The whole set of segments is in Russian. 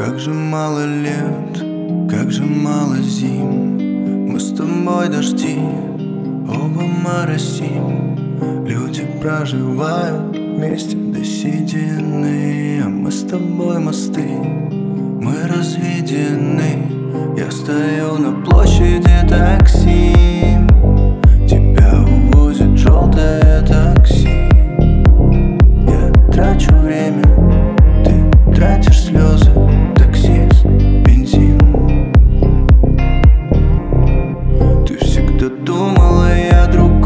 Как же мало лет, как же мало зим. Мы с тобой дожди, оба моросим. Люди проживают вместе до седины, а мы с тобой мосты, мы разведены. Я стою на площади Таксим, тебя увозит желтое такси. Я трачу время, ты тратишь слезы. Таксист, бензин. Ты всегда думала, я другой,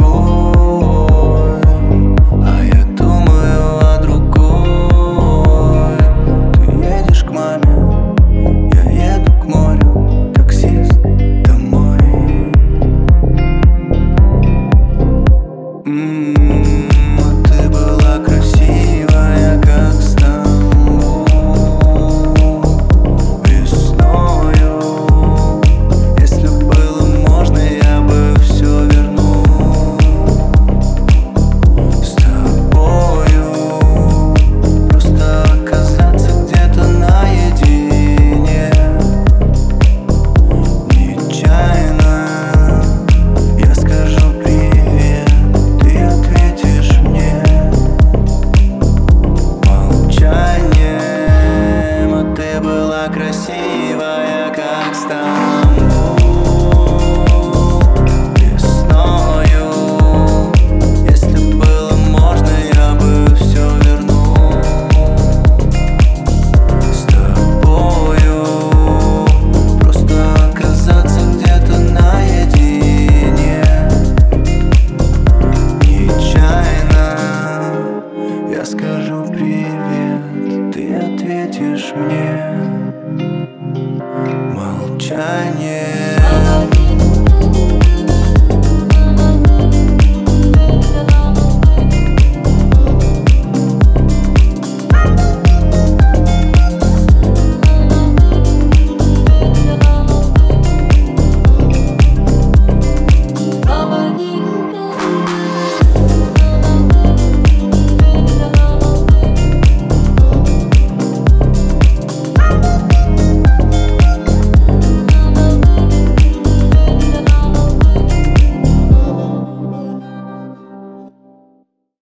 а я думаю о другой. Ты едешь к маме, я еду к морю. Таксист, домой. Ты была красивая, как Стамбул весною. Если было можно, я бы все вернул. С тобою просто оказаться где-то наедине. Нечаянно я скажу привет, ты ответишь мне молчанием. А ты была красивая, как Стамбул весною. Если было можно, я бы все вернул. С тобою просто оказаться где-то наедине. Нечаянно я скажу привет, ты ответишь мне молчание.